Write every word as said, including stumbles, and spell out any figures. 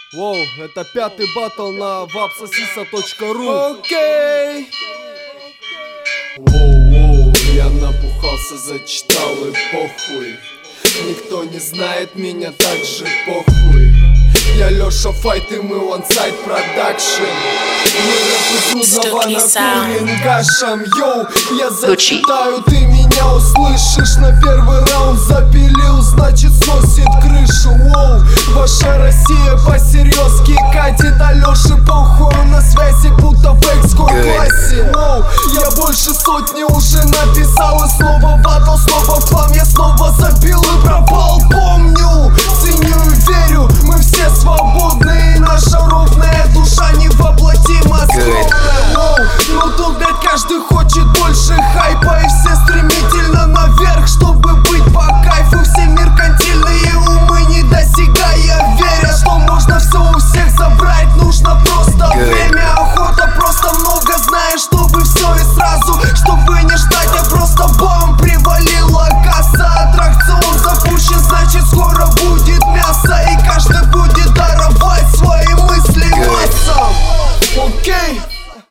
Воу, это пятый батл на вапсосиса точка ру. Окей. Воу-воу, я напухался, зачитал и похуй. Никто не знает меня, так же похуй. Я Лёша Файт и мы OneSide Production. Мы рэп из Рудного накурен гашем. Йоу, я зачитаю, ты меня услышишь. На первый раунд запилил, значит сносит крышу. Воу, ваша Россия